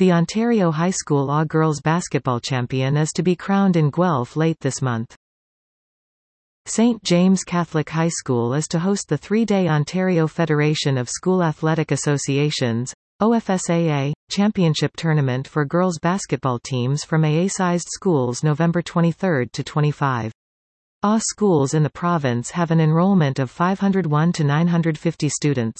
The Ontario High School All-Girls Basketball Champion is to be crowned in Guelph late this month. St. James Catholic High School is to host the three-day Ontario Federation of School Athletic Associations OFSAA, Championship Tournament for girls basketball teams from AA-sized schools November 23 to 25. AA schools in the province have an enrollment of 501 to 950 students.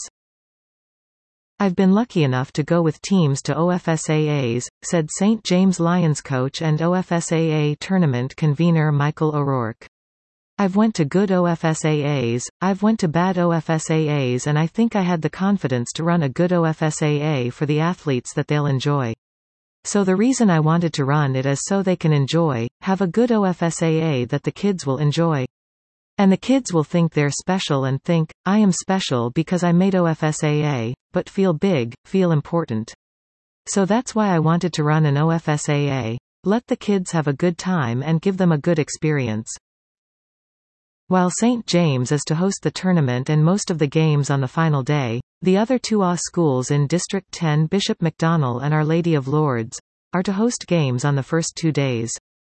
I've been lucky enough to go with teams to OFSAAs, said St. James Lions coach and OFSAA tournament convener Michael O'Rourke. I've went to good OFSAAs, I've went to bad OFSAAs, and I think I had the confidence to run a good OFSAA for the athletes that they'll enjoy. So the reason I wanted to run it is so they can enjoy, have a good OFSAA that the kids will enjoy. And the kids will think they're special and think, I am special because I made OFSAA, but feel big, feel important. So that's why I wanted to run an OFSAA. Let the kids have a good time and give them a good experience. While St. James is to host the tournament and most of the games on the final day, the other two AA schools in District 10, Bishop McDonell and Our Lady of Lourdes, are to host games on the first 2 days.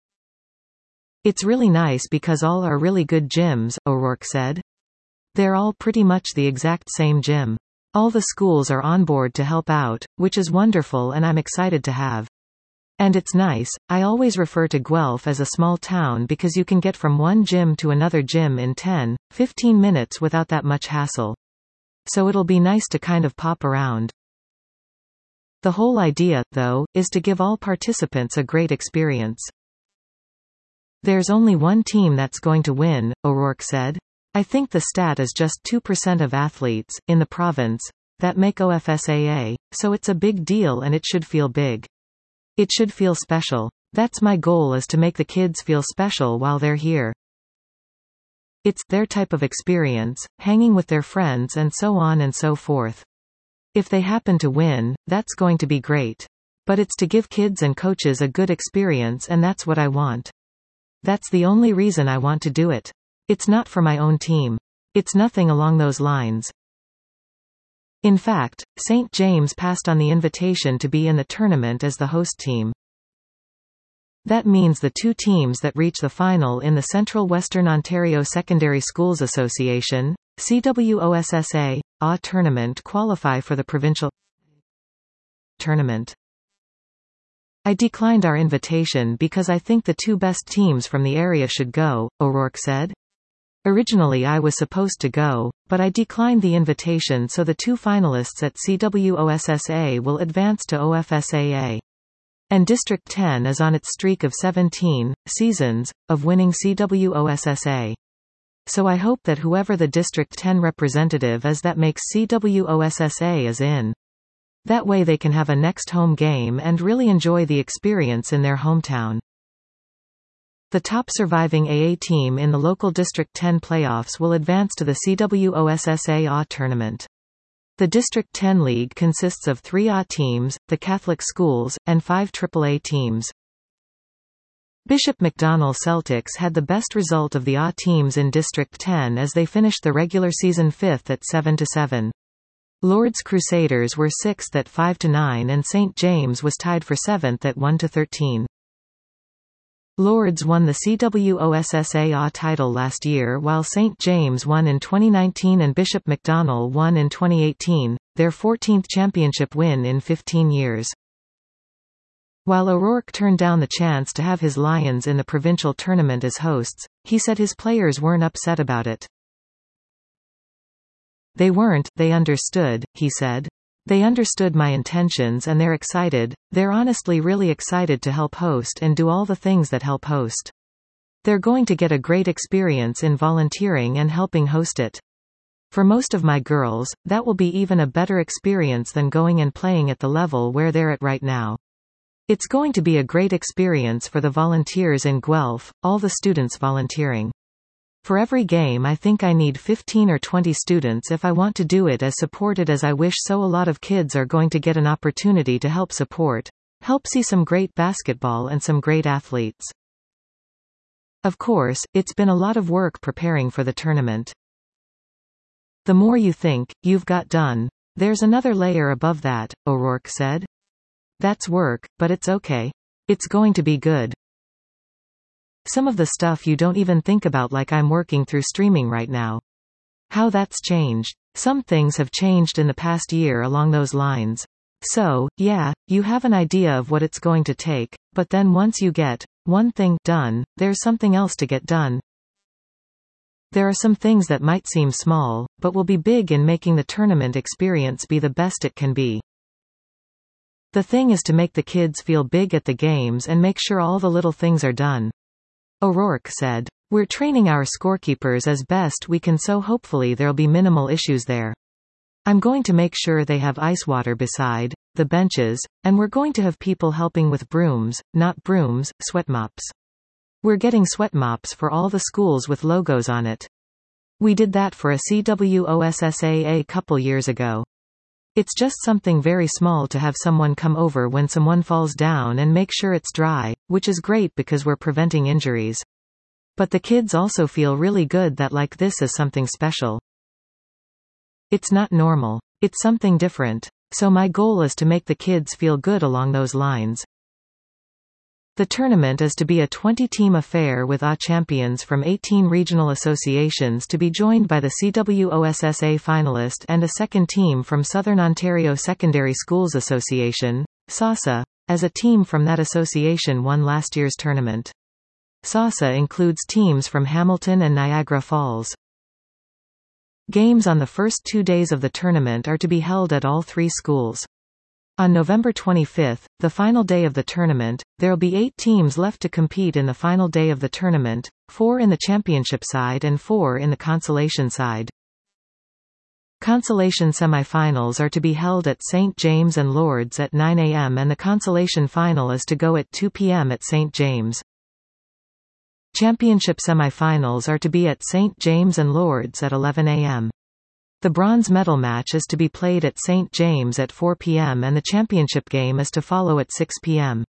It's really nice because all are really good gyms, O'Rourke said. They're all pretty much the exact same gym. All the schools are on board to help out, which is wonderful and I'm excited to have. And it's nice. I always refer to Guelph as a small town because you can get from one gym to another gym in 10, 15 minutes without that much hassle. So it'll be nice to kind of pop around. The whole idea, though, is to give all participants a great experience. There's only one team that's going to win, O'Rourke said. I think the stat is just 2% of athletes, in the province, that make OFSAA, so it's a big deal and it should feel big. It should feel special. That's my goal, is to make the kids feel special while they're here. It's their type of experience, hanging with their friends and so on and so forth. If they happen to win, that's going to be great. But it's to give kids and coaches a good experience, and that's what I want. That's the only reason I want to do it. It's not for my own team. It's nothing along those lines. In fact, St. James passed on the invitation to be in the tournament as the host team. That means the two teams that reach the final in the Central Western Ontario Secondary Schools Association, CWOSSA, tournament qualify for the provincial tournament. I declined our invitation because I think the two best teams from the area should go, O'Rourke said. Originally I was supposed to go, but I declined the invitation so the two finalists at CWOSSA will advance to OFSAA. And District 10 is on its streak of 17 seasons of winning CWOSSA. So I hope that whoever the District 10 representative is that makes CWOSSA is in. That way they can have a next home game and really enjoy the experience in their hometown. The top surviving AA team in the local District 10 playoffs will advance to the CWOSSA tournament. The District 10 League consists of 3 AA teams, the Catholic schools, and 5 AAA teams. Bishop McDonell Celtics had the best result of the AA teams in District 10 as they finished the regular season 5th at 7-7. Lourdes Crusaders were 6th at 5-9 and St. James was tied for 7th at 1-13. Lourdes won the CWOSSA title last year while St. James won in 2019 and Bishop McDonell won in 2018, their 14th championship win in 15 years. While O'Rourke turned down the chance to have his Lions in the provincial tournament as hosts, he said his players weren't upset about it. They weren't, they understood, he said. They understood my intentions and they're excited, they're honestly really excited to help host and do all the things that help host. They're going to get a great experience in volunteering and helping host it. For most of my girls, that will be even a better experience than going and playing at the level where they're at right now. It's going to be a great experience for the volunteers in Guelph, all the students volunteering. For every game I think I need 15 or 20 students if I want to do it as supported as I wish, so a lot of kids are going to get an opportunity to help support, help see some great basketball and some great athletes. Of course, it's been a lot of work preparing for the tournament. The more you think you've got done, there's another layer above that, O'Rourke said. That's work, but it's okay. It's going to be good. Some of the stuff you don't even think about, like I'm working through streaming right now. How that's changed. Some things have changed in the past year along those lines. So, yeah, you have an idea of what it's going to take, but then once you get one thing done, there's something else to get done. There are some things that might seem small, but will be big in making the tournament experience be the best it can be. The thing is to make the kids feel big at the games and make sure all the little things are done. O'Rourke said. We're training our scorekeepers as best we can, so hopefully there'll be minimal issues there. I'm going to make sure they have ice water beside the benches, and we're going to have people helping with brooms, not brooms, sweat mops. We're getting sweat mops for all the schools with logos on it. We did that for a CWOSSA a couple years ago. It's just something very small to have someone come over when someone falls down and make sure it's dry, which is great because we're preventing injuries. But the kids also feel really good that like this is something special. It's not normal. It's something different. So my goal is to make the kids feel good along those lines. The tournament is to be a 20-team affair with champions from 18 regional associations to be joined by the CWOSSA finalist and a second team from Southern Ontario Secondary Schools Association, SOSA, as a team from that association won last year's tournament. SOSA includes teams from Hamilton and Niagara Falls. Games on the first 2 days of the tournament are to be held at all 3 schools. On November 25, the final day of the tournament, there'll be 8 teams left to compete in the final day of the tournament, 4 in the championship side and 4 in the consolation side. Consolation semifinals are to be held at St. James and Lord's at 9 a.m. and the consolation final is to go at 2 p.m. at St. James. Championship semifinals are to be at St. James and Lord's at 11 a.m. The bronze medal match is to be played at St. James at 4 p.m. and the championship game is to follow at 6 p.m.